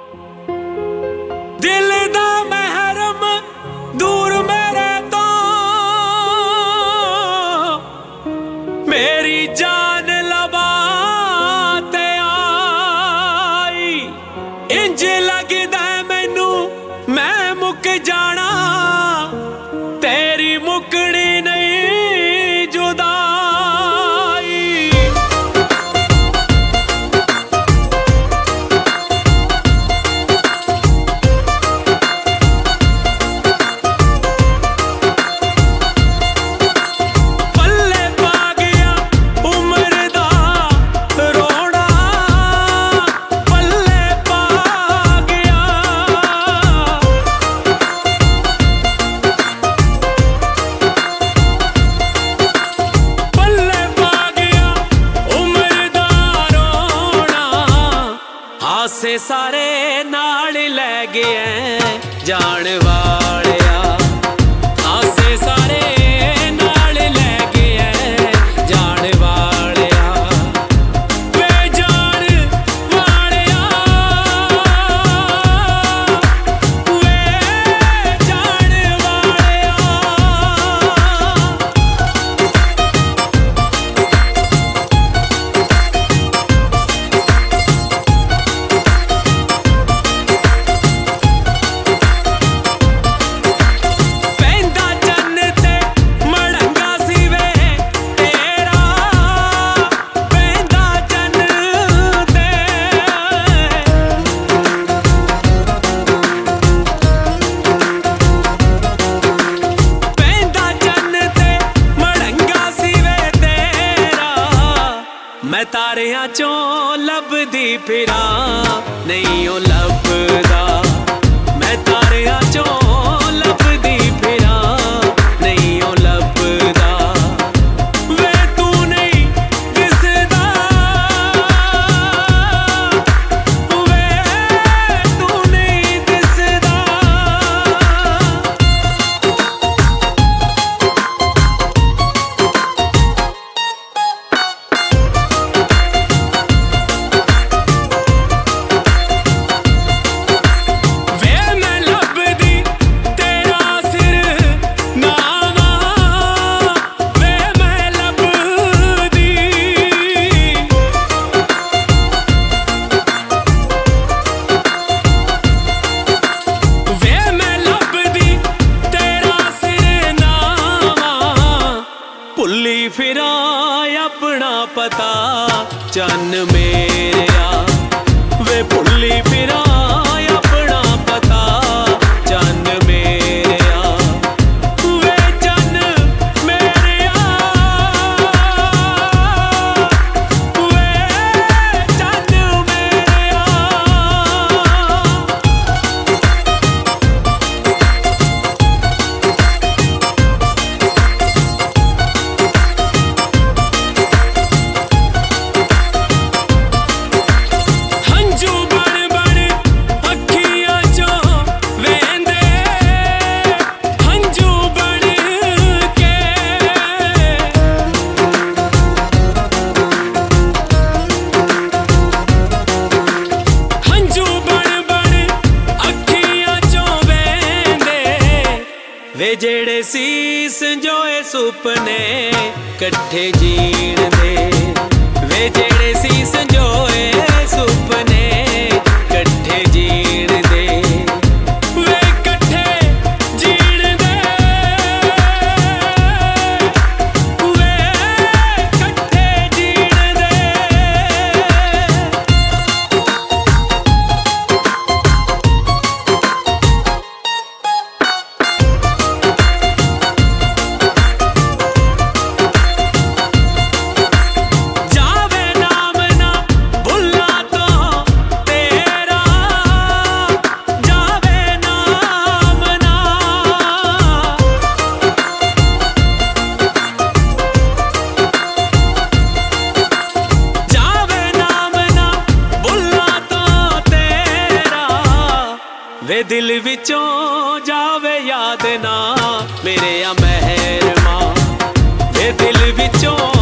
दिल दा महरम दूर मेरे तो मेरी जान लबा ते आई। इंज लगदा मैनू मैं मुक जाना तेरी मुकनी नहीं जुदाई। पल्ले पा गया उम्र दा रोना, पल्ले पा गया। पल्ले पा गया उम्र दा रोना, हासे सारे नाल लै गए जान वालिया। हासे सारे नाल लै गए जान वालिया, वे जान वालिया, वे जान वालिया। ਪੈਂਦਾ ਚੰਨ ਤੇ ਮੜੰਗਾ ਸੀ ਵੇ ਤੇਰਾ, ਪੈਂਦਾ ਚੰਨ ਤੇ। ਪੈਂਦਾ ਚੰਨ ਤੇ ਮੜੰਗਾ ਸੀ ਵੇ ਤੇਰਾ, ਮੈਂ ਤਾਰਿਆਂ ਚੋਂ ਲੱਭਦੀ ਫਿਰਾਂ ਨਹੀਂ ਉਹ ਲੱਭਦਾ। ਮੈਂ ਤਾਰਿਆਂ ਚੋਂ ਲੱਭਦੀ ਫਿਰਾਂ ਨਹੀਂ ਉਹ ਲੱਭਦਾ, ਵੇ ਤੂੰ ਨਹੀਂ ਦਿਸਦਾ, ਵੇ ਤੂੰ ਨਹੀਂ ਦਿਸਦਾ। ਵੇ ਮੈਂ ਲੱਭਦੀ ਤੇਰਾ ਸਿਰ ਨਾਵਾ, ਵੇ ਮੈਂ ਲੱਭਦੀ। ਵੇ ਮੈਂ ਲੱਭਦੀ ਤੇਰਾ ਸਿਰ ਨਾਵਾ, ਭੁੱਲੀ ਫਿਰਾਂ ਆਪਣਾ ਪਤਾ ਚੰਨ ਮੇਰਿਆ, ਵੇ ਭੁੱਲੀ ਫਿਰਾਂ ਆਪਣਾ ਪਤਾ ਚੰਨ ਮੇਰਿਆ, ਵੇ ਚੰਨ ਮੇਰਿਆ, ਵੇ ਚੰਨ ਮੇਰਿਆ। ਹੰਝੂ ਬਣ ਬਣ ਅੱਖੀਆਂ ਚੋਂ ਵਹਿੰਦੇ, ਹੰਝੂ ਬਣ ਕੇ। ਹੰਝੂ ਬਣ ਬਣ ਅੱਖੀਆਂ ਚੋਂ ਵਹਿੰਦੇ, ਵੇ ਜਿਹੜੇ ਸੀ ਸੰਜੋਏ ਸੁਪਨੇ ਇਕੱਠੇ ਜੀਣ ਦੇ, ਵੇ ਜਿਹੜੇ ਸੀ ਸੰਜੋਏ ਸੁਪਨੇ ਇਕੱਠੇ ਜੀਣ ਦੇ, ਵੇ ਇਕੱਠੇ ਜੀਣ ਦੇ, ਵੇ ਇਕੱਠੇ ਜੀਣ ਦੇ। ਜਾਵੇ ਨਾਮ ਨਾ ਭੁੱਲਾ ਤੋਂ ਤੇਰਾ, ਜਾਵੇ ਨਾਮ ਨਾ। ਜਾਵੇ ਨਾਮ ਨਾ ਭੁੱਲਾ ਤੋਂ ਤੇਰਾ, ਵੇ ਦਿਲ ਵਿੱਚੋਂ ਜਾਵੇ ਯਾਦ ਨਾ ਮੇਰੇ ਆ ਮਹਿਰਮਾ, ਵੇ ਦਿਲ ਵਿੱਚੋਂ